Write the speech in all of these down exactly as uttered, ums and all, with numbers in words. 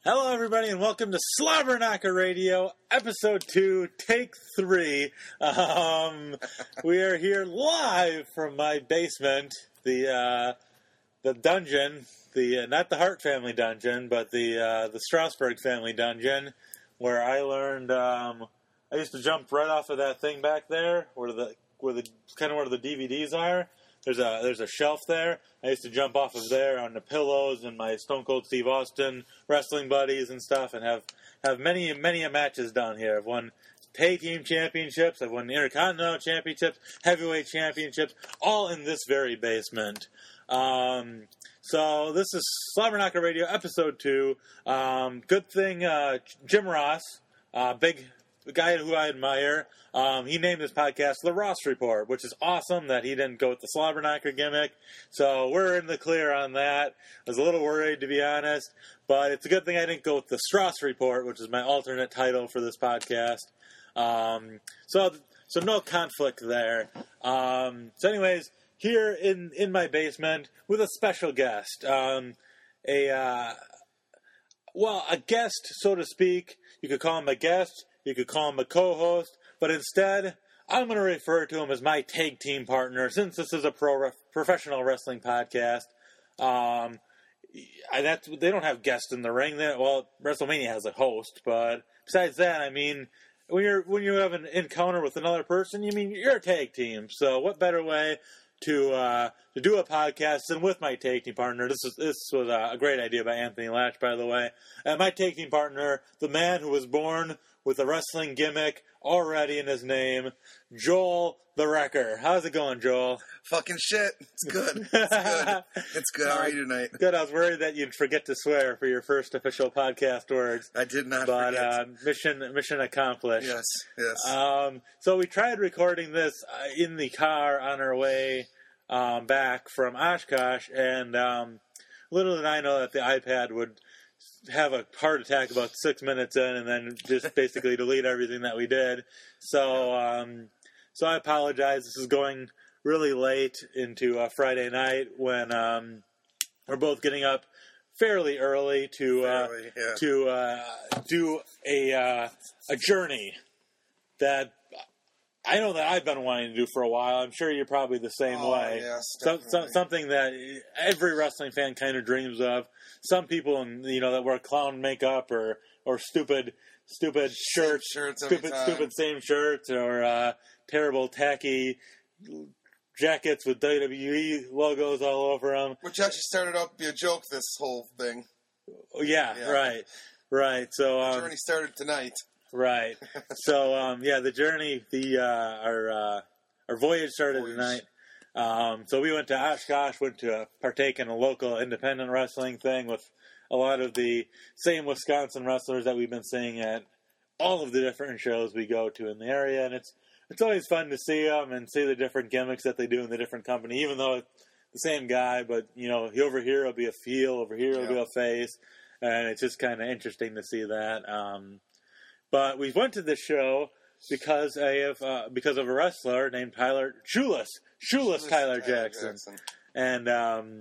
Hello, everybody, and welcome to Slobberknocker Radio, Episode two, Take three. Um, we are here live from my basement, the uh, the dungeon, the uh, not the Hart family dungeon, but the uh, the Strasberg family dungeon, where I learned. Um, I used to jump right off of that thing back there, where the where the kind of where the D V Ds are. There's a there's a shelf there. I used to jump off of there on the pillows and my Stone Cold Steve Austin wrestling buddies and stuff, and have, have many many matches down here. I've won tag team championships. I've won intercontinental championships, heavyweight championships, all in this very basement. Um, so this is Slobberknocker Radio, Episode two. Um, good thing uh, Jim Ross, uh, big guy who I admire. Um, he named his podcast The Ross Report, which is awesome that he didn't go with the Slobberknocker gimmick. So we're in the clear on that. I was a little worried, to be honest, but it's a good thing I didn't go with the Strauss Report, which is my alternate title for this podcast. Um, so, so no conflict there. Um, so anyways, here in, in my basement with a special guest, um, a, uh, well, a guest, so to speak. You could call him a guest. You could call him a co-host, but instead, I'm going to refer to him as my tag team partner, since this is a pro ref, professional wrestling podcast. Um, I, that's, they don't have guests in the ring. They, well, WrestleMania has a host, but besides that, I mean, when you're when you have an encounter with another person, you mean you're a tag team. So, what better way to uh, to do a podcast than with my tag team partner? This is this was a great idea by Anthony Latch, by the way. And my tag team partner, the man who was born with a wrestling gimmick already in his name, Joel the Wrecker. How's it going, Joel? Fucking shit. It's good. It's good. It's good. How are you tonight? Good. I was worried that you'd forget to swear for your first official podcast words. I did not but, forget. But uh, mission mission accomplished. Yes, yes. Um, so we tried recording this uh, in the car on our way um, back from Oshkosh, and um, little did I know that the iPad would have a heart attack about six minutes in, and then just basically delete everything that we did. So, um, so I apologize. This is going really late into uh, Friday night when um, we're both getting up fairly early to uh, Fairly, yeah. to uh, do a uh, a journey that I know that I've been wanting to do for a while. I'm sure you're probably the same oh, way. Yes, so, so, something that every wrestling fan kind of dreams of. Some people, you know, that wear clown makeup or, or stupid stupid shirts, shirts stupid stupid same shirts, or uh, terrible tacky jackets with W W E logos all over them. Which actually started out to be a joke. This whole thing. Yeah, yeah. right, right. So um, the journey started tonight. Right. So um, yeah, the journey, the uh, our uh, our voyage started voyage. tonight. Um, so we went to Oshkosh, went to uh, partake in a local independent wrestling thing with a lot of the same Wisconsin wrestlers that we've been seeing at all of the different shows we go to in the area, and it's it's always fun to see them and see the different gimmicks that they do in the different company, even though it's the same guy, but you know, he over here will be a heel, over here will yeah. be a face, and it's just kind of interesting to see that. Um, but we went to this show because I have uh, because of a wrestler named Tyler Shoeless. Shoeless Tyler, Tyler Jackson. Jackson, and um,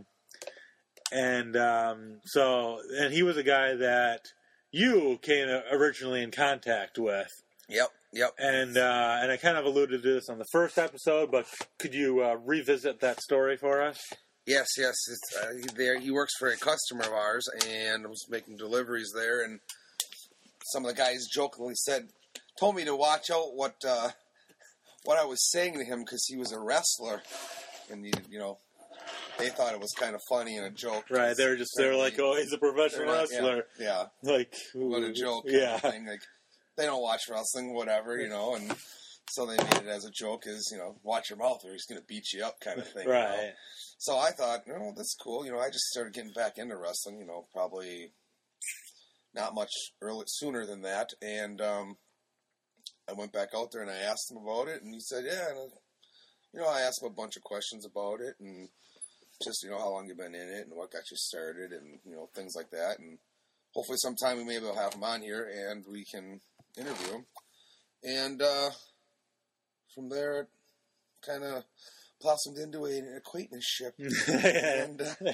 and um, so and he was a guy that you came originally in contact with. Yep, yep. And uh, and I kind of alluded to this on the first episode, but could you uh, revisit that story for us? Yes, yes. It's, uh, there he works for a customer of ours, and I was making deliveries there, and some of the guys jokingly said, told me to watch out what. Uh, What I was saying to him, because he was a wrestler, and you, you know, they thought it was kind of funny and a joke. Right? They were just they were like, "Oh, he's a professional like, wrestler." Yeah, yeah. Like what a joke. Yeah, kind of thing. Like they don't watch wrestling, whatever, you know, and so they made it as a joke, as you know, watch your mouth or he's going to beat you up, kind of thing. Right. You know? So I thought, oh, that's cool. You know, I just started getting back into wrestling. You know, probably not much early sooner than that, and. um I went back out there and I asked him about it, and he said, yeah, and, you know, I asked him a bunch of questions about it, and just, you know, how long you've been in it, and what got you started, and, you know, things like that, and hopefully sometime we may be able to have him on here, and we can interview him, and, uh, from there, it kind of blossomed into an acquaintanceship, and, uh,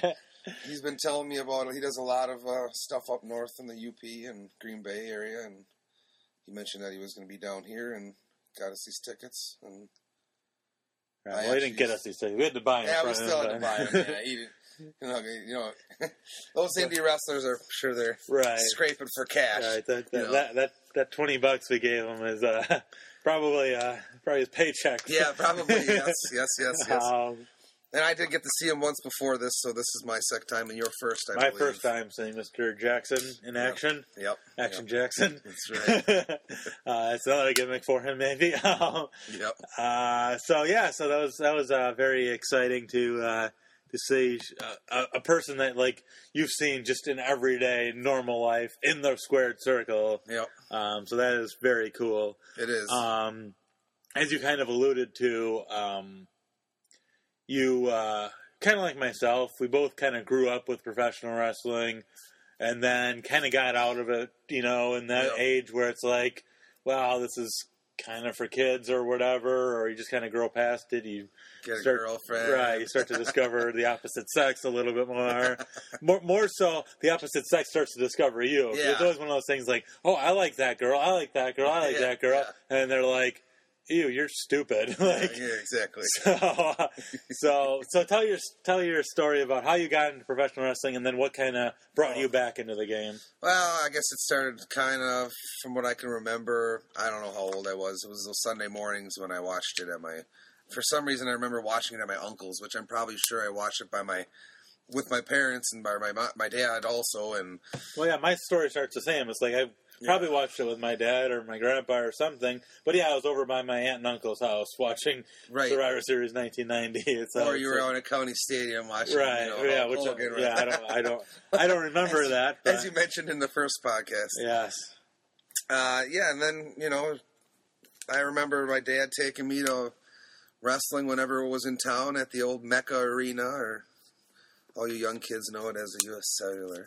he's been telling me about it. He does a lot of uh, stuff up north in the U P and Green Bay area, and he mentioned that he was going to be down here and got us these tickets. And right, well, he didn't get us these tickets. We had to buy them. Yeah, we still had to buy them. Yeah, he didn't, you know, you know, those indie wrestlers are sure they're right. scraping for cash. Right, that that, you know? that that that twenty bucks we gave him is uh, probably uh, probably his paycheck. Yeah, probably. Yes, yes, yes, yes. Um, and I did get to see him once before this, so this is my second time and your first, I my believe. first time seeing Mister Jackson in action. Yep. Action yep. Jackson. That's right. uh, it's another gimmick for him, maybe. um, yep. Uh, so yeah, so that was that was uh, very exciting to uh, to see uh, a, a person that like you've seen just in everyday normal life in the squared circle. Yep. Um, so that is very cool. It is. Um, as you kind of alluded to, um, you uh, kind of like myself, we both kind of grew up with professional wrestling, and then kind of got out of it, you know, in that Yep. age where it's like, wow, this is kind of for kids or whatever, or you just kind of grow past it. You Get a start, girlfriend. right? You start to discover the opposite sex a little bit more. more. More so, the opposite sex starts to discover you. Yeah. It's always one of those things like, oh, I like that girl, I like that girl, I like Yeah, that girl, yeah. and they're like, ew, you're stupid. like, Yeah, exactly. so, so, so tell your tell your story about how you got into professional wrestling, and then what kind of brought Oh. you back into the game. Well, I guess it started kind of, from what I can remember, I don't know how old I was. It was those Sunday mornings when I watched it at my, for some reason I remember watching it at my uncle's, which I'm probably sure I watched it by my, with my parents and by my mo- my dad also. And Well, yeah, my story starts the same. It's like I probably Yeah. watched it with my dad or my grandpa or something. But yeah, I was over by my aunt and uncle's house watching Right. Survivor Series nineteen ninety. It's, uh, or you it's were like- out at County Stadium watching, right? you know, yeah, Hulk which Hogan, yeah, I don't, I don't, I don't remember as, that. But, as you mentioned in the first podcast. yes, Uh, yeah, and then, you know, I remember my dad taking me to wrestling whenever it was in town at the old Mecca Arena, or all you young kids know it as the U S Cellular.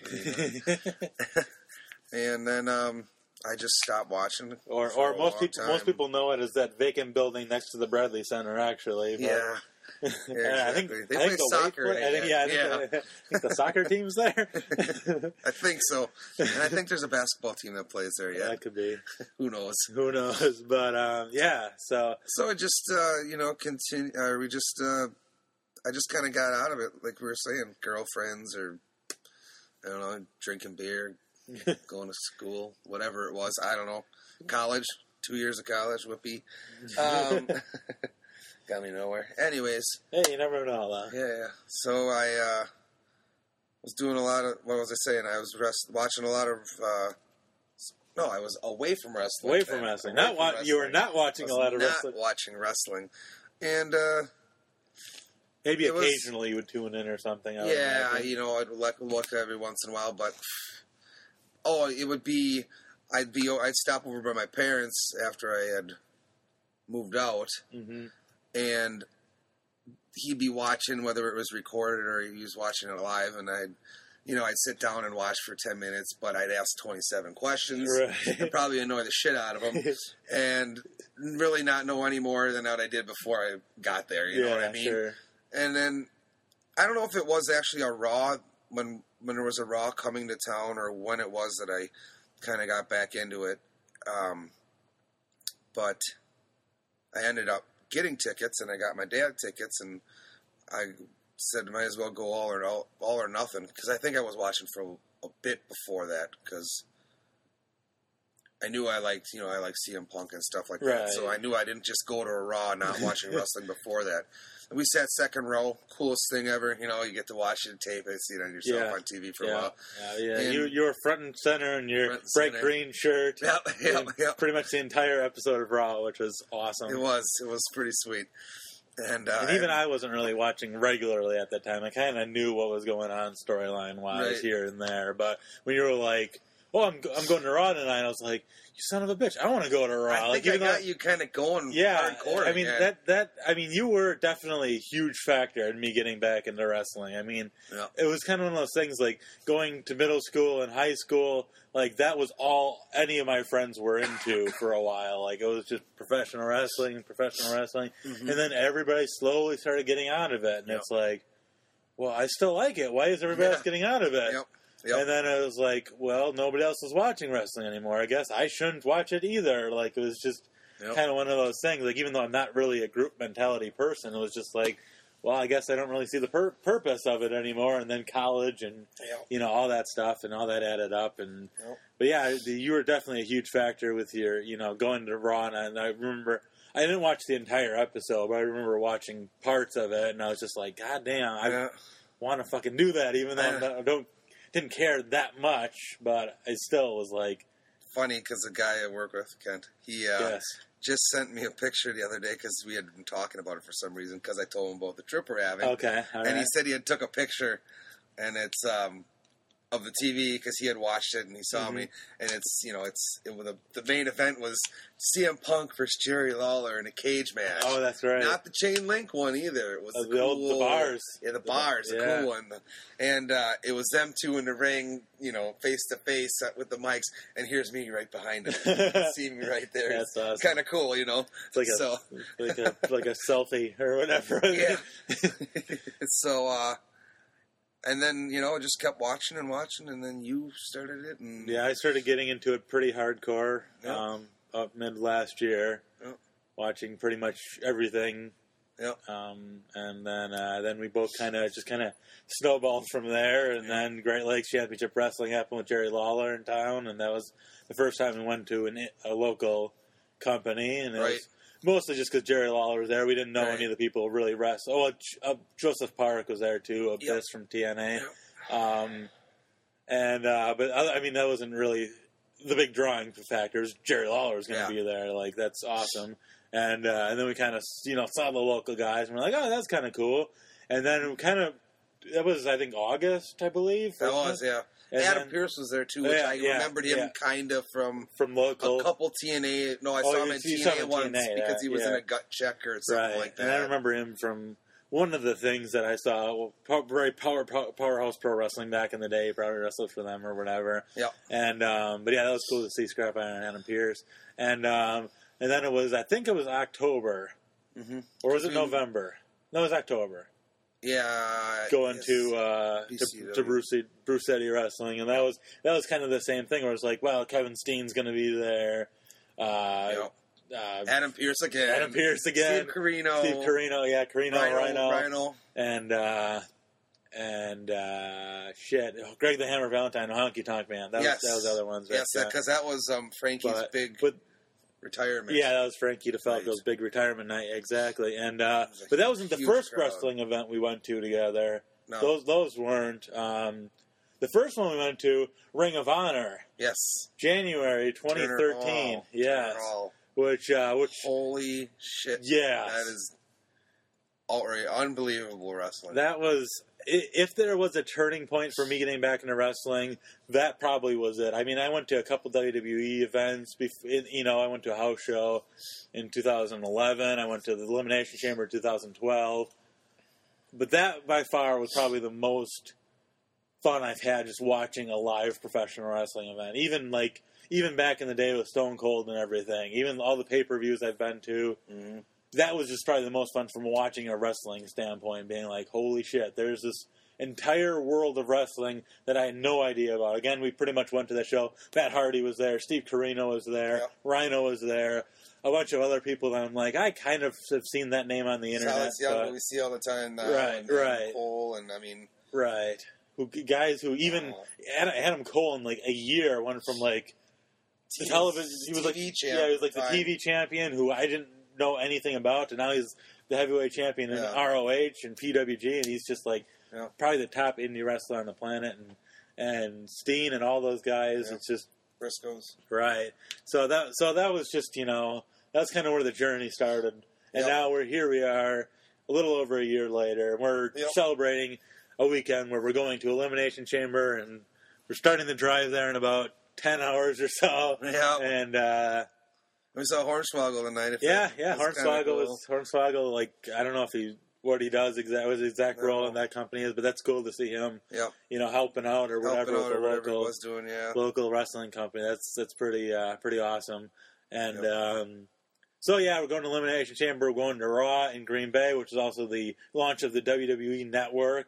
And then um, I just stopped watching. or for or a most long people time. most people know it as that vacant building next to the Bradley Center. Actually, but, Yeah. Yeah, I think, exactly. They I think play the soccer weight- I think, in it. yeah, I think, Yeah. The, I think the soccer team's there. I think so. And I think there's a basketball team that plays there yet. That could be. Who knows? Who knows? But um, yeah. So So it just, uh, you know, continue. Uh, we just, uh, I just kind of got out of it, like we were saying, girlfriends or I don't know, drinking beer, going to school, whatever it was. I don't know, college, two years of college, whoopee. Um, got me nowhere. Anyways, hey, you never know. Though. yeah, yeah. So I uh, was doing a lot of. What was I saying? I was rest, watching a lot of. Uh, no, I was away from wrestling. Away from then. wrestling. Away Not from wa- You were wrestling. not watching I a was lot of not wrestling. watching wrestling, and uh, Maybe it was- occasionally you would tune in or something. I would yeah, imagine. you know, I'd look, look every once in a while, but oh, it would be. I'd be. I'd stop over by my parents after I had moved out, Mhm. and he'd be watching whether it was recorded or he was watching it live, and I'd, you know, I'd sit down and watch for ten minutes, but I'd ask twenty-seven questions Right. and probably annoy the shit out of them, and really not know any more than what I did before I got there. You yeah, know what I mean? sure. And then I don't know if it was actually a Raw when when there was a Raw coming to town, or when it was that I kind of got back into it. Um, but I ended up getting tickets, and I got my dad tickets, and I said might as well go all or all, all or nothing, because I think I was watching for a, a bit before that, because I knew I liked, you know, I liked C M Punk and stuff like Right. that. So I knew I didn't just go to a Raw not watching wrestling before that. And we sat second row, coolest thing ever. You know, you get to watch it, tape it, see it on yourself Yeah. on T V for a Yeah, while. yeah, yeah. And- You you were front and center in your Front and bright center. green shirt. Yep, yep, and yep. Pretty much the entire episode of Raw, which was awesome. It was, it was pretty sweet. And, uh, And even I wasn't really watching regularly at that time. I kind of knew what was going on storyline wise Right. here and there. But when you were like, "Oh, I'm go- I'm going to Raw tonight," I was like, "You son of a bitch! I want to go to Raw." I like, think I even though- got you kind of going yeah, hardcore. I mean again. that that I mean you were definitely a huge factor in me getting back into wrestling. I mean, Yeah. it was kind of one of those things like going to middle school and high school. Like that was all any of my friends were into for a while. Like it was just professional wrestling, professional wrestling, Mhm. and then everybody slowly started getting out of it, and Yeah. it's like, well, I still like it. Why is everybody Yeah. else getting out of it? Yep. Yep. And then I was like, well, nobody else is watching wrestling anymore. I guess I shouldn't watch it either. Like, it was just Yep. kind of one of those things. Like, even though I'm not really a group mentality person, it was just like, well, I guess I don't really see the pur- purpose of it anymore. And then college and, Yep. you know, all that stuff and all that added up. And Yep. But yeah, the, you were definitely a huge factor with your, you know, going to Raw. And I, and I remember, I didn't watch the entire episode, but I remember watching parts of it. And I was just like, God damn, I Yeah. want to fucking do that, even though I'm not, I don't didn't care that much, but I still was like, Funny because the guy I work with, Kent, he uh, yes, just sent me a picture the other day because we had been talking about it for some reason because I told him about the trip we're having. okay, all And he right. said he had took a picture, and it's um, of the T V because he had watched it and he saw Mm-hmm. me, and it's you know it's it was a, the main event was C M Punk versus Jerry Lawler in a cage match. Oh, that's right. Not the chain link one either. It was Uh, the, the old- the cool- bars. Yeah, the The- bars, the yeah. cool one. And uh, it was them two in the ring, you know, face to face with the mics, and here's me right behind them. You can see me right there. That's awesome. Kind of cool, you know. It's like a so like a like a selfie or whatever. yeah. so uh, and then you know just kept watching and watching, and then you started it, and Yeah, I started getting into it pretty hardcore Yep. um, up mid last year, Yep. watching pretty much everything. Yep. Um, and then uh, then we both kind of just kind of snowballed from there. And then Great Lakes Championship Wrestling happened with Jerry Lawler in town, and that was the first time we went to an, a local company, and it Right. was mostly just because Jerry Lawler was there. We didn't know Right. any of the people who really wrestle. Oh, uh, Joseph Park was there too, Abyss Yep. from T N A. Yep. Um, and uh, but I I mean that wasn't really the big drawing factor. It was Jerry Lawler was going to Yeah. be there. Like that's awesome. And uh, and then we kind of you know saw the local guys and we're like, oh, that's kind of cool. And then we kind of that was I think August, I believe. that wasn't was it? yeah. And Adam then Pierce was there too, which Yeah, I yeah, remembered him yeah. kind of from from local. a couple T N A. No, I Oh, saw you- him in you T saw N him A in once T N A, because he was yeah. in a gut check or something Right, like that. and I remember him from one of the things that I saw, well, pow- very power, power, Powerhouse Pro Wrestling back in the day, probably wrestled for them or whatever. Yep. And um, but yeah, that was cool to see Scrap Iron and Adam Pierce. And um, and then it was, I think it was October, Mm-hmm. or was it We- November? No, it was October. Yeah. Going yes. to uh, B C to, W. to Bruce Bruce Eddy Wrestling, and that was that was kind of the same thing. Where it's like, well, Kevin Steen's going to be there. Uh, Yep. uh, Adam Pierce again. Adam Pierce again. Steve Carino. Steve Carino, yeah, Carino, Rhino. Rhino, Rhino. and uh, and uh, shit, Greg the Hammer Valentine, Honky Tonk Man. That Yes. was that was the other ones. Yes, that, uh, because that was um, Frankie's but- big but retirement. yeah, that was Frankie DeFalco's Right. big retirement night, exactly. And uh, It was a but that wasn't the huge first crowd. wrestling event we went to together. No. Those those weren't. Um, the first one we went to, Ring of Honor, Yes. January twenty thirteen. Turner Hall. Yes, Turner Hall. which uh, which Holy shit. yes. That is outright unbelievable wrestling. That was, i- if there was a turning point for me getting back into wrestling, that probably was it. I mean, I went to a couple W W E events. Bef- you know, I went to a house show in two thousand eleven. I went to the Elimination Chamber in two thousand twelve. But that, by far, was probably the most fun I've had just watching a live professional wrestling event. Even, like, even back in the day with Stone Cold and everything. Even all the pay-per-views I've been to. Mhm. That was just probably the most fun from watching a wrestling standpoint, being like, holy shit, there's this entire world of wrestling that I had no idea about. Again, we pretty much went to that show. Matt Hardy was there, Steve Carino was there, Yep. Rhino was there, a bunch of other people that I'm like, I kind of have seen that name on the internet. Silas Young, but- who we see all the time now. Right, and, uh, right. Cole, and I mean, right. Who guys who even Oh. Adam, Adam Cole in like a year went from like the T V television. He was T V like champ yeah, he was like the time. T V champion who I didn't know anything about, and now he's the heavyweight champion in Yeah. R O H and P W G, and he's just like Yeah. probably the top indie wrestler on the planet, and and Steen and all those guys. Yeah. It's just Briscoes. right. So that so that was just you know that's kind of where the journey started, and Yep. now we're here. We are a little over a year later, and we're Yep. celebrating a weekend where we're going to Elimination Chamber, and we're starting the drive there in about ten hours or so. Yeah. And uh, We saw Hornswoggle tonight. If yeah, that- yeah, that's kinda Hornswoggle cool. is Hornswoggle. Like I don't know if he what he does exactly, what his exact role No. in that company is, but that's cool to see him. Yep. You know, helping out or whatever Helping out with or the whatever he local was doing, yeah. local wrestling company. That's that's pretty uh, pretty awesome. And Yep. um, so yeah, we're going to Elimination Chamber. We're going to Raw in Green Bay, which is also the launch of the W W E Network,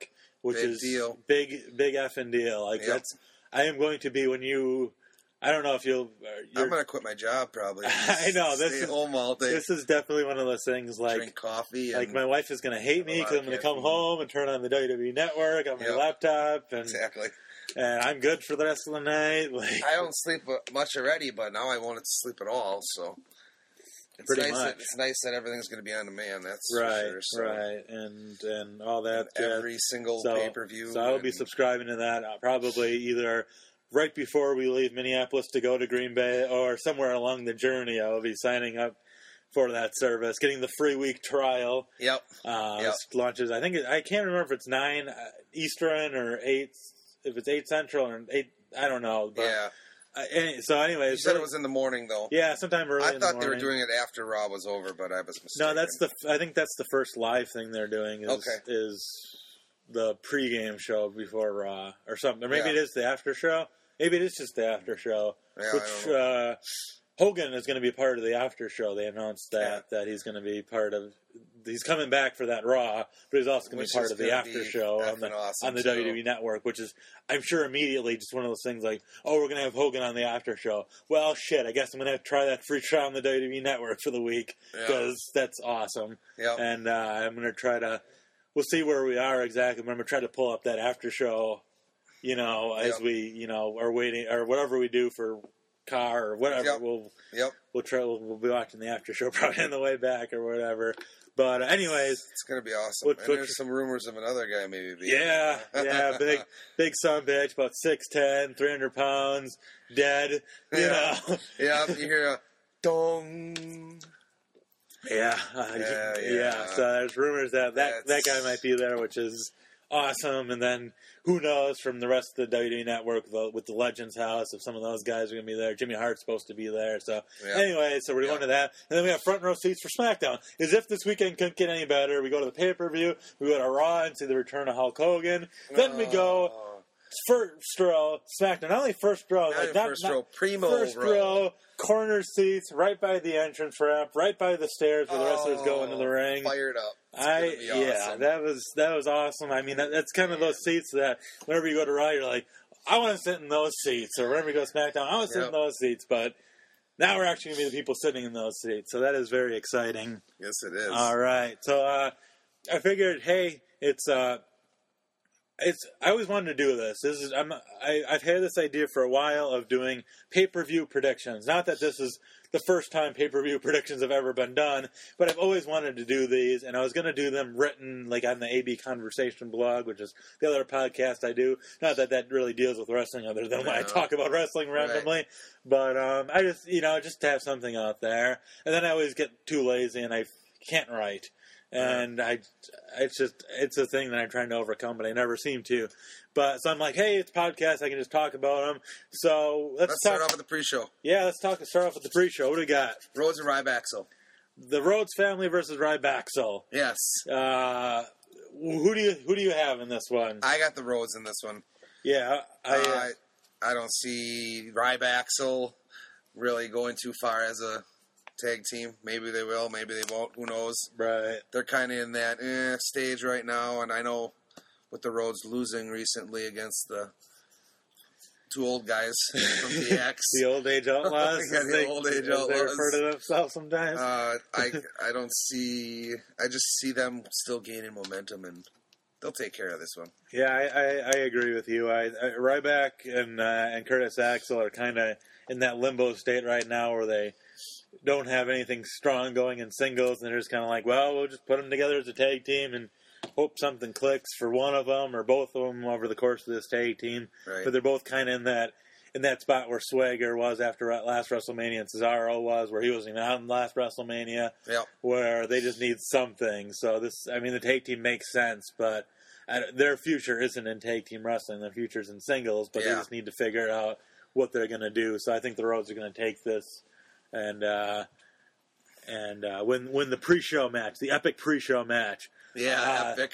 which big is deal. big, big effing deal. Like Yep. that's, I am going to be when you, I don't know if you'll. Uh, you're, I'm gonna quit my job probably. I know this Stay is home all day. this is definitely one of those things. Like drink coffee. like And my wife is going to hate have a me lot because of I'm going to come caffeine. home and turn on the W W E Network on my Yep. laptop, and exactly. and I'm good for the rest of the night. Like I don't sleep uh, much already, but now I wanted to sleep at all. So it's Pretty nice. That, much. it's nice that everything's going to be on demand. That's right, for sure. So right, and and all that. and yeah. every single So- pay per view. So I will be subscribing to that uh, probably either right before we leave Minneapolis to go to Green Bay or somewhere along the journey. I will be signing up for that service, getting the free week trial. Yep. Uh, Yep. it launches. I think it, I can't remember if it's nine uh, Eastern or eight. If it's eight Central or eight, I don't know. But, Yeah. Uh, any, so anyway, You said it was in the morning though. yeah, sometime early. I in the thought they were morning. doing it after Raw was over, but I was mistaken. No, that's the. I think that's the first live thing they're doing. Is, Okay. is the pregame show before Raw or something, or maybe Yeah. it is the after show. Maybe it is just the after show. Yeah, I which don't know. uh, Hogan is going to be part of the after show. They announced that Yeah. that he's going to be part of. He's coming back for that Raw, but he's also going Which to be part is of the gonna after be show on the effing awesome, on the too. W W E Network, which is I'm sure immediately just one of those things like, oh, we're going to have Hogan on the after show. Well, shit, I guess I'm going to have to try that free trial on the W W E Network for the week Yeah. because that's awesome. Yep. And uh, I'm going to try to. We'll see where we are exactly. I'm going to try to pull up that after show, you know, as Yep. we, you know, are waiting or whatever we do for car or whatever. Yep. We'll Yep. we'll try. We'll, we'll be watching the after show probably on the way back or whatever. But uh, anyways, It's going to be awesome. What- and what- there's some rumors of another guy maybe being yeah, yeah, big big son bitch, about six ten, three hundred pounds, dead. You Yeah. know. Yeah, you hear a dong. Yeah, uh, Yeah, yeah, yeah. So there's rumors that that, that That's- guy might be there, which is awesome. And then who knows from the rest of the W W E Network with the, with the Legends House if some of those guys are going to be there. Jimmy Hart's supposed to be there. So Yeah. anyway, so we're Yeah. going to that, and then we have front row seats for SmackDown. As if this weekend couldn't get any better, we go to the pay per view, we go to Raw and see the return of Hulk Hogan. Then we go Oh, first row SmackDown. Not only first row, not like even not, first not- row, primo First row. row, corner seats, right by the entrance ramp, right by the stairs where the wrestlers go into the Oh, ring. Fired up. It's I gonna be yeah, awesome. that was that was awesome. I mean, that, that's kind of those seats that whenever you go to Raw, you're like, I want to sit in those seats, or whenever you go to SmackDown, I want to sit Yep. in those seats. But now we're actually going to be the people sitting in those seats, so that is very exciting. Yes, it is. All right, so uh, I figured, hey, it's uh, it's I always wanted to do this. This is I'm I, I've had this idea for a while of doing pay per view predictions. Not that this is the first time pay per view predictions have ever been done, but I've always wanted to do these, and I was going to do them written like on the A B Conversation blog, which is the other podcast I do. Not that that really deals with wrestling, other than when I No. talk about wrestling randomly. But um, I just you know just to have something out there, and then I always get too lazy and I can't write. And I, it's just, it's a thing that I'm trying to overcome, but I never seem to. But, so I'm like, hey, it's a podcast, I can just talk about them. So, let's, Let's talk. start off with the pre-show. Yeah, let's talk, start off with the pre-show. What do we got? Rhodes and Ryback. The Rhodes family versus Ryback. Yes. Uh, who do you, who do you have in this one? I got the Rhodes in this one. Yeah, I, uh, I, I don't see Ryback really going too far as a tag team. Maybe they will, maybe they won't. Who knows? right. They're kind of in that eh, stage right now, and I know with the Rhodes losing recently against the two old guys from D X, The old age outlaws. Yeah, as the they- old age as They outlaws. refer to themselves sometimes. uh, I I don't see. I just see them still gaining momentum, and they'll take care of this one. Yeah, I, I, I agree with you. I, I Ryback and uh, and Curtis Axel are kind of in that limbo state right now where they don't have anything strong going in singles, and they're just kind of like, well, we'll just put them together as a tag team and hope something clicks for one of them or both of them over the course of this tag team. Right. But they're both kind of in that in that spot where Swagger was after last WrestleMania and Cesaro was, where he wasn't even out in last WrestleMania, Yep. where they just need something. So this, I mean, the tag team makes sense, but I, their future isn't in tag team wrestling. Their future's in singles, but they Yeah. just need to figure out what they're going to do. So I think the Rhodes are going to take this and uh, and uh, win win the pre-show match, the epic pre-show match. Yeah, Uh, epic.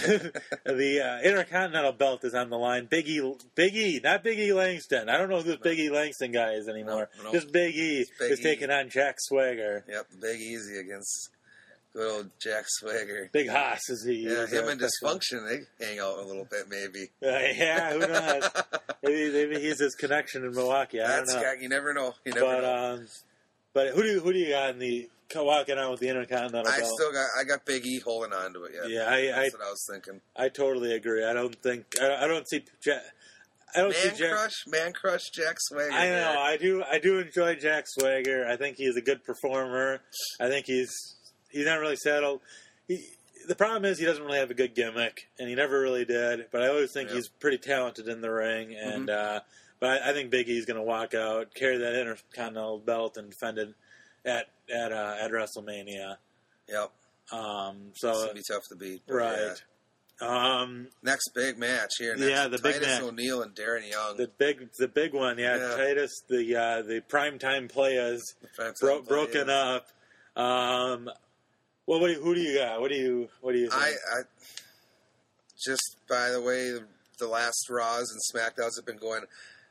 the uh, Intercontinental belt is on the line. Big E, Big E, not Big E Langston. I don't know who this Big E Langston guy is anymore. No, no. Just Big E Big is E. taking on Jack Swagger. Yep, Big Easy against Good old Jack Swagger. Big Haas, as he Yeah, is, him uh, and Dysfunction, they hang out a little bit, maybe. Uh, yeah, who knows? maybe, maybe he's his connection in Milwaukee. I That's don't know. guy, you never know. You never But know. um, but who do you, who do you got in the walking out with the Intercontinental I belt? still got I got Big E holding on to it. Yeah, Yeah, I- that's I- what I was thinking. I totally agree. I don't think I, I don't see Jack. I don't Man see Jack. crush, man crush, Jack Swagger. I know. there. I do. I do enjoy Jack Swagger. I think he's a good performer. I think he's he's not really settled. He, the problem is he doesn't really have a good gimmick, and he never really did. But I always think Yeah. he's pretty talented in the ring. And Mm-hmm. uh, but I, I think Big E's going to walk out, carry that Intercontinental belt, and defend it at at uh, at WrestleMania. Yep. Um, It's so gonna be tough to beat. but right. yeah. Um, Next big match here. Next, Yeah, the big Titus match. O'Neil and Darren Young. the big the big one, yeah. Yeah. Titus, the uh, the primetime players. Defensive Bro- play, broken yeah. up. Um, well, what do you, who do you got? What do you what do you think? I, I just by the way the, the last Raws and Smackdowns have been going.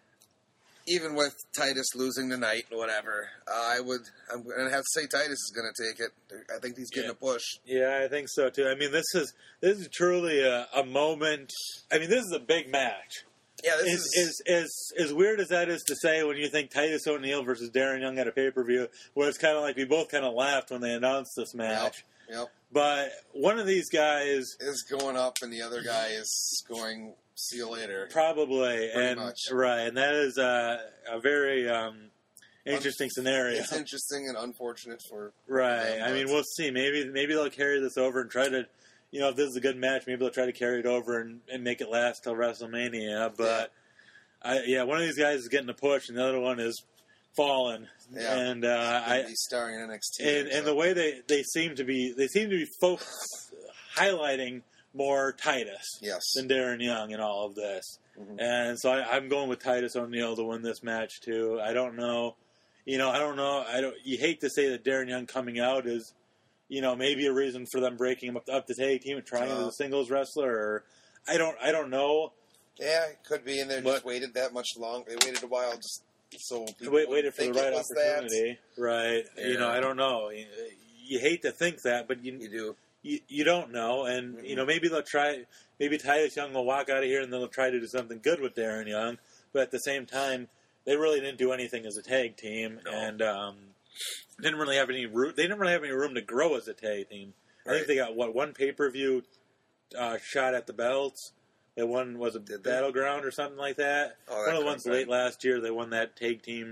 Even with Titus losing tonight or whatever, uh, I would. I'm gonna have to say Titus is gonna take it. I think he's getting Yeah. a push. Yeah, I think so too. I mean, this is this is truly a, a moment. I mean, this is a big match. Yeah, this As, is. as as as weird as that is to say, when you think Titus O'Neil versus Darren Young at a pay per view, where it's kind of like we both kind of laughed when they announced this match. Yep, yep. But one of these guys Is going up, and the other guy is going. See you later. probably, and much. right, and that is a, a very um, interesting scenario. It's interesting and unfortunate for. Right. them, I mean, but- we'll see. Maybe maybe they'll carry this over and try to, you know, if this is a good match, maybe they'll try to carry it over and, and make it last till WrestleMania. But I, yeah, one of these guys is getting a push, and the other one is falling. Yeah. And uh, I He's starring in N X T. and, and the way they, they seem to be they seem to be folks highlighting more Titus yes, than Darren Young in all of this. Mhm. And so I, I'm going with Titus O'Neil to win this match too. I don't know, you know, I don't know. I don't. You hate to say that Darren Young coming out is, you know, maybe a reason for them breaking him up, up to tag team and trying him as Uh. a singles wrestler. Or I don't. I don't know. yeah, it could be. And they But- just waited that much long. They waited a while just so people Wait, waited for the think it right was that. opportunity. Right. You know, Yeah. I don't know. You, you hate to think that, but you You do. you, you don't know, and Mm-hmm. you know maybe they'll try. Maybe Titus Young will walk out of here and they'll try to do something good with Darren Young. But at the same time, they really didn't do anything as a tag team, No. and um, didn't really have any room. They didn't really have any room to grow as a tag team. I Right. think they got what one pay per view uh, shot at the belts. They won was it Did they? Battleground or something like that. Oh, that one of the could ones be. late last year. They won that tag team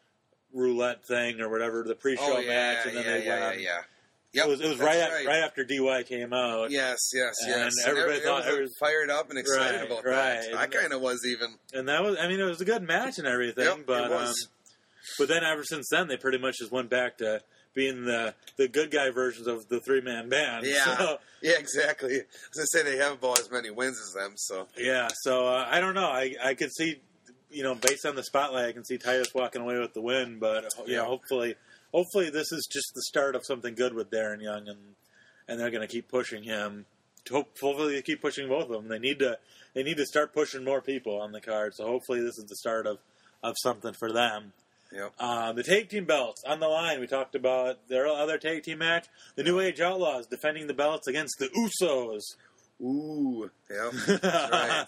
roulette thing or whatever the pre-show Oh yeah, match, and then yeah, they yeah, went yeah, on. yeah. Yep, It was, it was that's right, at, right after D Y came out. Yes, yes, And yes. everybody every- thought was every- fired up and excited Right, about right. that. I kind of was even. And that was, I mean, it was a good match and everything, Yep, but it was. Um, but then ever since then, they pretty much just went back to being the the good guy versions of the three man band. Yeah, So, yeah, exactly. As I say, they have about as many wins as them. So yeah. So uh, I don't know. I I could see, you know, based on the spotlight, I can see Titus walking away with the win. But uh, you know, Yeah. hopefully, hopefully this is just the start of something good with Darren Young, and and they're going to keep pushing him. Hope- Hopefully, they keep pushing both of them. They need to they need to start pushing more people on the card. So hopefully, this is the start of of something for them. yep. Uh, the tag team belts on the line. We talked about their other tag team match. The New Age Outlaws defending the belts against the Usos. Ooh, yep. That's right.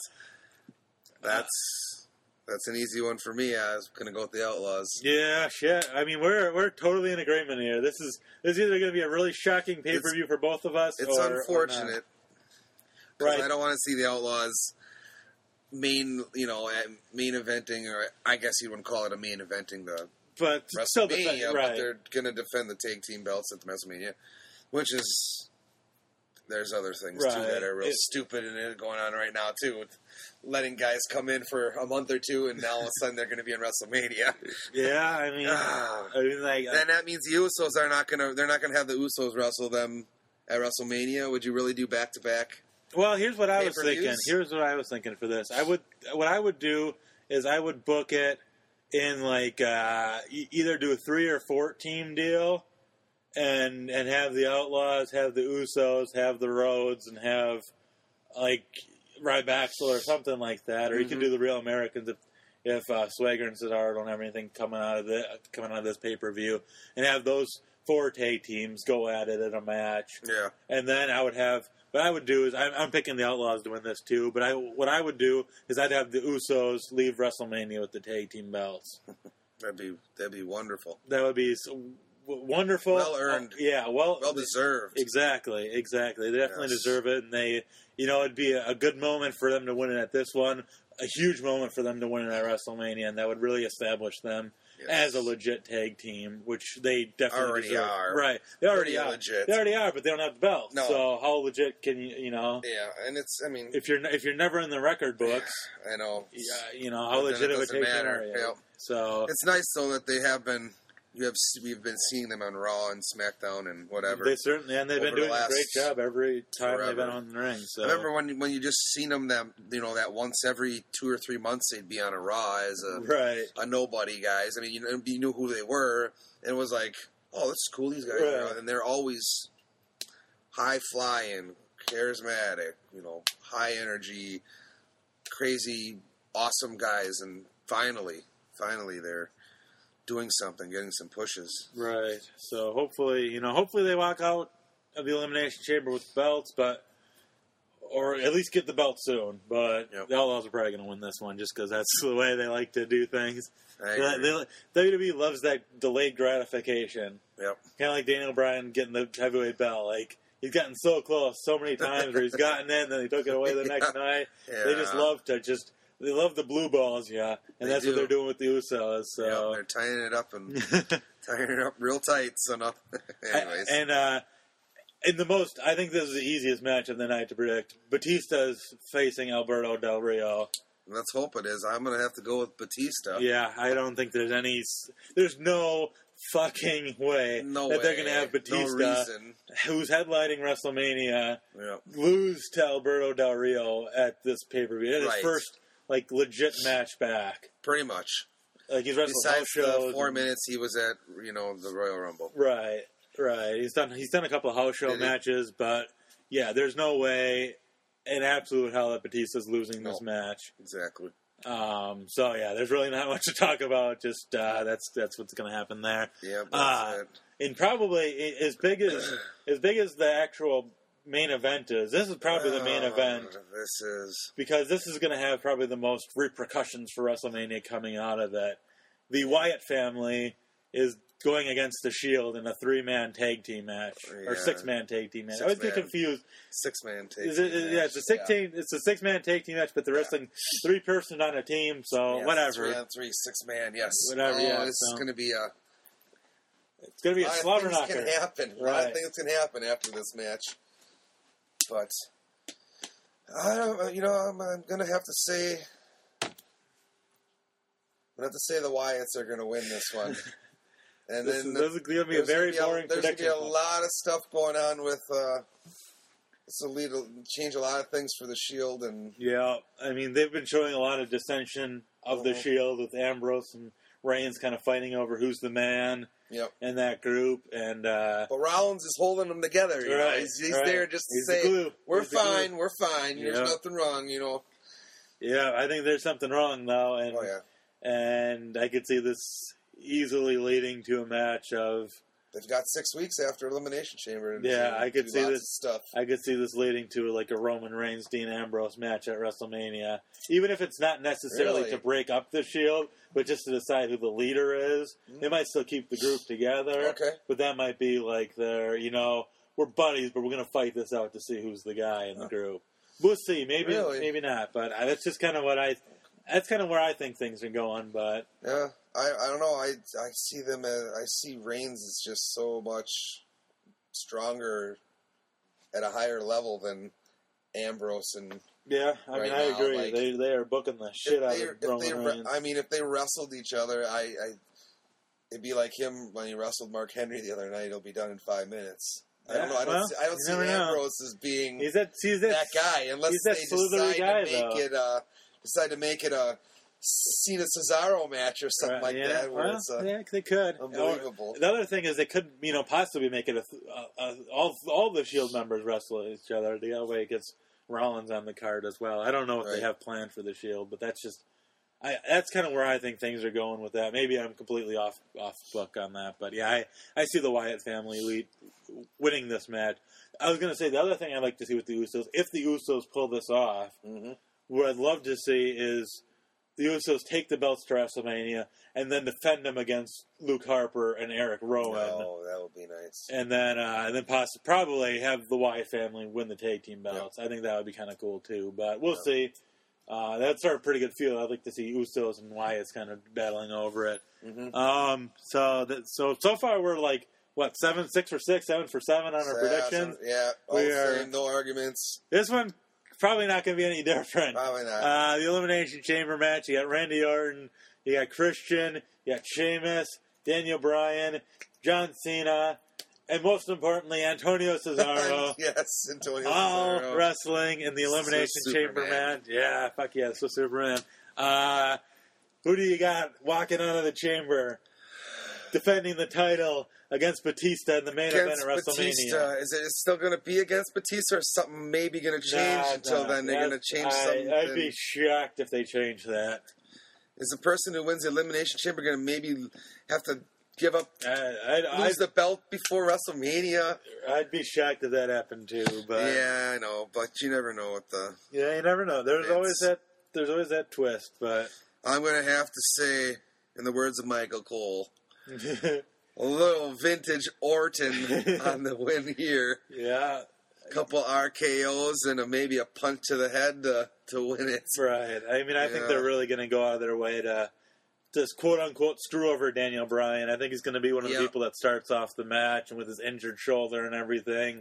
That's that's an easy one for me. I was gonna go with the Outlaws. Yeah, shit. I mean, we're we're totally in agreement here. This is this is either going to be a really shocking pay per view for both of us. It's or, unfortunate. Or Right. right? I don't want to see the Outlaws main, you know, at main eventing, or I guess you wouldn't call it a main eventing, the But still, WrestleMania, defend, but right? they're going to defend the tag team belts at the WrestleMania, which is there's other things too Right. that are real It- stupid and it going on right now too, with letting guys come in for a month or two and now all of a sudden they're going to be in WrestleMania. Yeah, I mean, Ah. I mean, like, Then that means the Usos are not going to they're not going to have the Usos wrestle them at WrestleMania. Would you really do back to back? well, here's what I was Pay-per-views? thinking. Here's what I was thinking for this. I would, what I would do is I would book it in like uh, e- either do a three or four team deal, and and have the Outlaws, have the Usos, have the Rhodes, and have like Ryback or something like that. Or you can Mhm. do the Real Americans if if uh, Swagger and Cesaro don't have anything coming out of the coming out of this pay per view, and have those four tag teams go at it in a match. Yeah. And then I would have, what I would do is, I'm, I'm picking the Outlaws to win this too, but I, what I would do is I'd have the Usos leave WrestleMania with the tag team belts. That'd be that'd be wonderful. That would be so wonderful. Well earned. Uh, yeah, well, well deserved. Exactly, exactly. They definitely Yes. deserve it, and they, you know, it'd be a, a good moment for them to win it at this one, a huge moment for them to win it at WrestleMania, and that would really establish them Yes. as a legit tag team, which they definitely Already deserve. are. Right, they already Pretty are. legit. They already are, but they don't have the belts. No. So how legit can you, you know? Yeah, and it's I mean, If you're if you're never in the record books, I know. yeah, you know how But then legit it of a doesn't tag team matter. are you? Yep. So It's nice though that they have been. You have we've been seeing them on Raw and SmackDown and whatever. they certainly and they've been over the doing a last great job every time they've forever. been on the ring. So I remember when when you just seen them that you know that once every two or three months they'd be on a Raw as a right. a nobody guys. I mean you know you knew who they were and it was like oh that's cool these guys Right. are and they're always high flying, charismatic, you know, high energy, crazy, awesome guys and finally finally they're doing something, getting some pushes. Right. So hopefully, you know, hopefully they walk out of the Elimination Chamber with belts, but or at least get the belt soon. But Yep. the Outlaws are probably going to win this one just because that's the way they like to do things. I They- agree. they- W W E loves that delayed gratification. Yep. Kind of like Daniel Bryan getting the heavyweight belt. Like he's gotten so close so many times where he's gotten in, then he took it away the next Yeah. night. They just Yeah. love to just. They love the blue balls, yeah, and They that's do. what they're doing with the Usos. So. Yep, they're tying it up and tying it up real tight. So no, anyways, And uh, in the most, I think this is the easiest match of the night to predict. Batista's facing Alberto Del Rio. let's hope it is. I'm gonna have to go with Batista. Yeah, I don't think there's any. There's no fucking way No that way. they're going to have No Batista, reason. who's headlining WrestleMania, Yep. lose to Alberto Del Rio at this pay per view. His Right. first like legit match back. Pretty much. Like he's wrestled Besides house shows. the four and- minutes he was at, you know, the Royal Rumble. Right, right. He's done. He's done a couple of house show Did he? matches, but yeah, there's no way in absolute hell that Batista's losing this No. match. Exactly. Um, so yeah, there's really not much to talk about. Just uh, that's that's what's going to happen there. Yeah. That's Uh, it. And probably i- as big as as big as the actual main event is, this is probably the main Uh, event This is because this is going to have probably the most repercussions for WrestleMania coming out of it. The Wyatt family is going against the Shield in a three-man tag team match or Yeah. six-man tag team match. I always get Six-man. confused. six man take. Is it, yeah, it's a six team. It's a six-man tag team match, but they're Yeah. wrestling three person on a team. So whatever, Three on three, six man. Yes. Whatever, Oh, yeah, This so- is going to be a. it's going to be a lot of slobber things knocker. can happen. A lot Right. of things can happen after this match. But I don't. You know, I'm, I'm going to have to say. I'm going to have to say the Wyatts are going to win this one. And This then is, this is going to be a there's very gonna be boring There's going to prediction. be a lot of stuff going on with. Uh, this will lead to change a lot of things for the Shield, and Yeah, I mean they've been showing a lot of dissension of the Mhm. Shield with Ambrose and Reigns kind of fighting over who's the man yep. in that group, and uh, But Rollins is holding them together. You know? Right, He's, he's right. there just to He's the say, glue. "We're He's the glue." fine. We're fine. There's Yeah. nothing wrong." You know. yeah, I think there's something wrong though, and Oh yeah. and I could see this easily leading to a match of They've got six weeks after Elimination Chamber. To Yeah, do- I could do see lots this- of stuff. I could see this leading to like a Roman Reigns Dean Ambrose match at WrestleMania, even if it's not necessarily Really? to break up the Shield, but just to decide who the leader is. They might still keep the group together, Okay. but that might be like they're you know we're buddies, but we're gonna fight this out to see who's the guy in the Huh. group. We'll see, maybe Really? maybe not, but I, that's just kind of what I. That's kind of where I think things are going, but Yeah, I, I don't know. I I see them. As, I see Reigns is just so much stronger at a higher level than Ambrose and yeah, I mean Right I now, agree. like, they they are booking the shit if out they, of if they, Roman re- Reigns. I mean, if they wrestled each other, I, I it'd be like him when he wrestled Mark Henry the other night. He'll be done in five minutes. I don't Yeah, know. I don't. well, see, I don't you see never know. Ambrose as being He's that he's that, that guy unless he's that they slithery decide guy, to make though. it uh, decide to make it a Cena Cesaro match or something Right, like yeah, that. Where well, it's uh, yeah, they could. unbelievable. Or, the other thing is they could, you know, possibly make it a, a, a all all the Shield members wrestle each other. The other way it gets Rollins on the card as well. I don't know what Right. they have planned for the Shield, but that's just I, that's kind of where I think things are going with that. Maybe I'm completely off off book on that, but yeah, I, I see the Wyatt family lead, winning this match. I was going to say the other thing I'd like to see with the Usos, if the Usos pull this off, Mm-hmm. what I'd love to see is the Usos take the belts to WrestleMania and then defend them against Luke Harper and Eric Rowan. Oh, that would be nice. And then, uh, and then possibly, probably have the Wyatt family win the tag team belts. Yep. I think that would be kind of cool too. But we'll yep. see. Uh, that's our pretty good feel. I'd like to see Usos and Wyatt's kind of battling over it. Mm-hmm. Um, so that, so so far we're like what seven six for six, seven for seven on our yeah, predictions. Yeah, all we the are same, no arguments. This one probably not going to be any different. Probably not. Uh, the Elimination Chamber match. You got Randy Orton. You got Christian. You got Sheamus. Daniel Bryan. John Cena. And most importantly, Antonio Cesaro. Yes, Antonio all Cesaro. Wrestling in the Elimination So Chamber Superman. match. Yeah, fuck yeah, so Superman. Uh, who do you got walking out of the chamber, defending the title against Batista in the main Against event at WrestleMania? Batista. Is it still going to be against Batista, or something maybe going to change Nah, until nah, then? They're going to that's- change I, something. I'd be shocked if they change that. Is the person who wins the Elimination Chamber going to maybe have to give up, I, I'd, lose I'd, the belt before WrestleMania? I'd be shocked if that happened too. But Yeah, I know, but you never know what the... yeah, you never know. There's It's- always that. There's always that twist, but I'm going to have to say, in the words of Michael Cole, a little vintage Orton on the win here. yeah, A couple R K Os and a, maybe a punch to the head to, to win it. right. I mean, I think Yeah. they're really going to go out of their way to just quote unquote screw over Daniel Bryan. I think he's going to be one of the Yeah. people that starts off the match and with his injured shoulder and everything.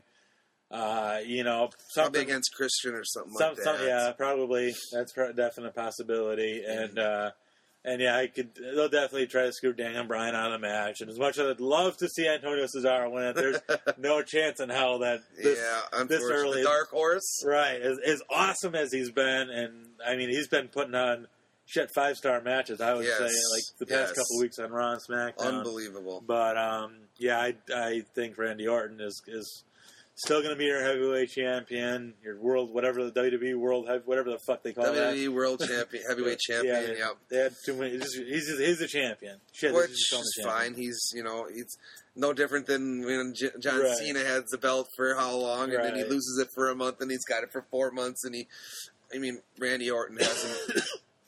Uh, you know, Probably something against Christian or something some, like that. some, yeah, probably that's a definite possibility. And uh, and yeah, I could. They'll definitely try to screw Daniel Bryan out of the match. And as much as I'd love to see Antonio Cesaro win it, there's no chance in hell that this, yeah, this unfortunately. early, The dark horse. right, as, as awesome as he's been, and I mean, he's been putting on shit five star matches. I would Yes, say, like the past yes. couple weeks on Raw and SmackDown. Unbelievable. But um, yeah, I, I think Randy Orton is is still going to be your heavyweight champion, your world, whatever the W W E World, Heavy- whatever the fuck they call W that. W E World Champion, Heavyweight Champion, Yeah, yeah. they, they had too many. He's, he's, he's a champion. Shit, they Which just call him is a champion. fine. He's, you know, he's no different than when J- John Right. Cena has the belt for how long, and then he Right. loses it for a month, and he's got it for four months, and he, I mean, Randy Orton hasn't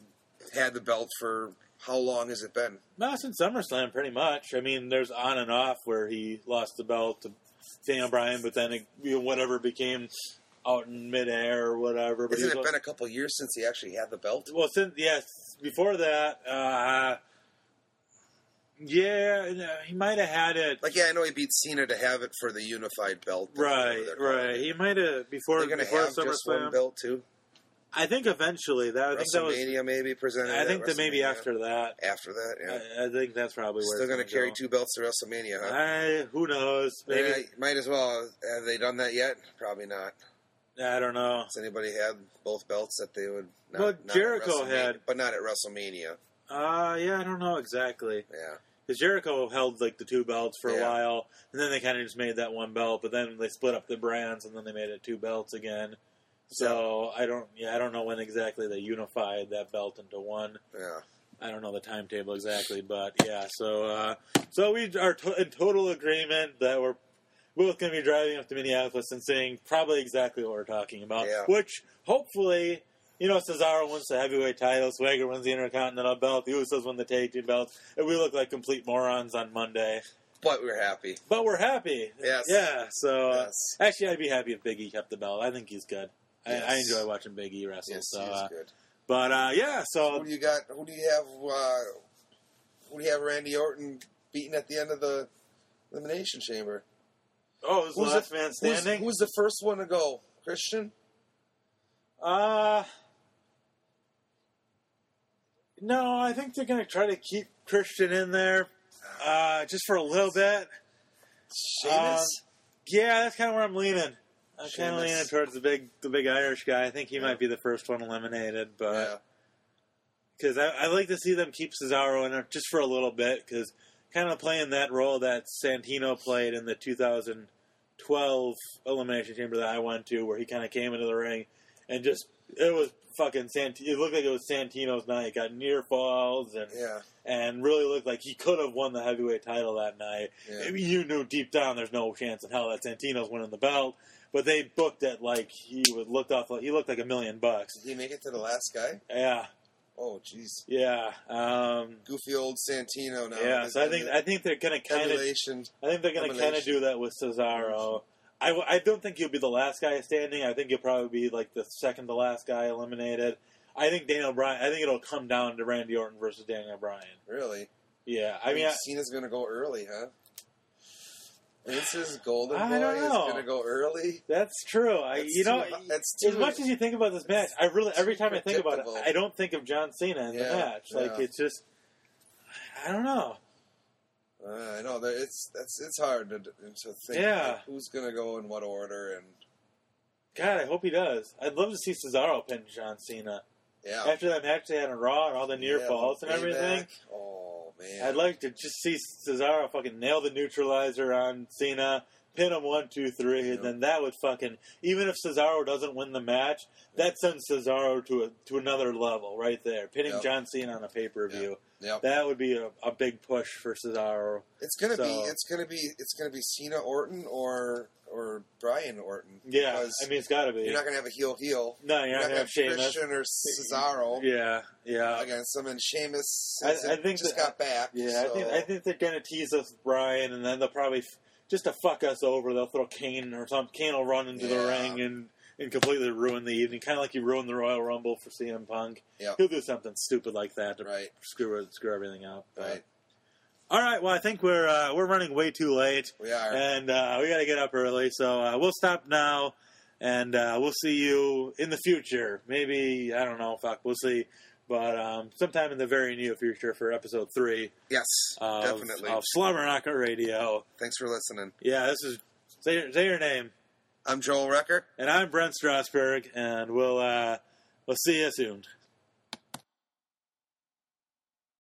had the belt for how long has it been? No, since SummerSlam, pretty much. I mean, there's on and off where he lost the belt to Daniel Bryan, but then it, you know, whatever became out in midair or whatever. But Hasn't he it was, been a couple years since he actually had the belt? well, since yes, before that, uh, yeah, no, he might have had it. Like, yeah, I know he beat Cena to have it for the unified belt. Right, They're calling right. it. He might have before They're going to before have just one SummerSlam. belt too. I think eventually that. I think that was. WrestleMania maybe presented. I at think that maybe WrestleMania. after that. After that, yeah. I, I think that's probably where Still going going to carry two belts to WrestleMania, huh? I, who knows? Maybe Yeah, might as well. Have they done that yet? Probably not. I don't know. Has anybody had both belts that they would? Not, Well, not at Jericho WrestleMania, had- but not at WrestleMania. Uh, yeah, I don't know exactly. Yeah, Because Jericho held like the two belts for a Yeah. while, and then they kind of just made that one belt. But then they split up the brands, and then they made it two belts again. So I don't, yeah, I don't know when exactly they unified that belt into one. yeah. I don't know the timetable exactly, but yeah. So, uh, so we are to- in total agreement that we're both going to be driving up to Minneapolis and seeing probably exactly what we're talking about. Yeah. Which hopefully, you know, Cesaro wins the heavyweight title, Swagger wins the Intercontinental belt, the Usos win the tag team belts, and we look like complete morons on Monday. But we're happy. But we're happy. Yes. Yeah. So uh, Yes. actually, I'd be happy if Big E kept the belt. I think he's good. Yes. I, I enjoy watching Big E wrestle. Yes, so, he is uh, good. but uh, yeah. So Who do you got? Who do you have? Uh, who do you have? Randy Orton beating at the end of the Elimination Chamber. oh, it was Who's last the- man Who's, standing. who's the first one to go? Christian. Uh, no, I think they're going to try to keep Christian in there uh, just for a little bit. Sheamus. Um, yeah, that's kind of where I'm leaning. I'm kind of Sheamus. leaning towards the big, the big Irish guy. I think he might be the first one eliminated, yeah. but because I, I like to see them keep Cesaro in there just for a little bit, because kind of playing that role that Santino played in the two thousand twelve Elimination Chamber that I went to, where he kind of came into the ring and just it was fucking Sant. It looked like it was Santino's night. Got near falls and Yeah. and really looked like he could have won the heavyweight title that night. Yeah. I mean, you knew deep down there's no chance in hell that Santino's winning the belt, but they booked it like he would looked off. Like, he looked like a million bucks. Did he make it to the last guy? Yeah, Oh, jeez. yeah, um, Goofy old Santino now. yeah. So I think I think they're gonna kind of. Emulation. I think they're gonna kind of Emulation. do that with Cesaro. I, w- I don't think he'll be the last guy standing. I think he'll probably be like the second to last guy eliminated. I think Daniel Bryan. I think it'll come down to Randy Orton versus Daniel Bryan. Really? Yeah, I mean, I, Cena's going to go early, huh? Vince's Golden I Boy don't is know. going to go early. that's true. I, That's you know, too mu- that's too as much as you think about this match, I really every time I think about it, predictable. I don't think of John Cena in Yeah, the match. Like yeah. it's just, I don't know. Uh, I know that it's that's it's hard to to think Yeah. like, who's going to go in what order and God, I hope he does. I'd love to see Cesaro pin John Cena yeah. after that match they had on Raw and all the near Yeah, falls and payback. everything. Oh man, I'd like to just see Cesaro fucking nail the neutralizer on Cena, pin him one, two, three, Yeah. and then that would fucking, even if Cesaro doesn't win the match, that sends Cesaro to a, to another level right there. Pinning Yep. John Cena on a pay per view, Yep. that would be a, a big push for Cesaro. It's gonna So- be it's gonna be it's gonna be Cena Orton or or Brian Orton. Yeah, because I mean it's got to be. you're not gonna have a heel heel. no, you're, You're not not gonna have Sheamus. Christian or Cesaro Yeah, yeah, against them, and Sheamus I- is- I think just that- got back. yeah. I so- think I think they're gonna tease us with Brian, and then they'll probably f- just to fuck us over. They'll throw Kane or something. Kane will run into the Yeah. ring and. And completely ruin the evening, kind of like he ruined the Royal Rumble for C M Punk. Yeah. He'll do something stupid like that to Right. screw it, screw everything up. But- Right. All right. Well, I think we're uh, we're running way too late, We are. and uh, we got to get up early. So uh, we'll stop now, and uh, we'll see you in the future. Maybe I don't know. Fuck, we'll see. But um, sometime in the very near future for episode three yes, of, definitely. of Slumber Knocker Radio. Thanks for listening. Yeah, this is say your, say your name. I'm Joel Recker. And I'm Brent Strasberg, and we'll uh, we'll see you soon.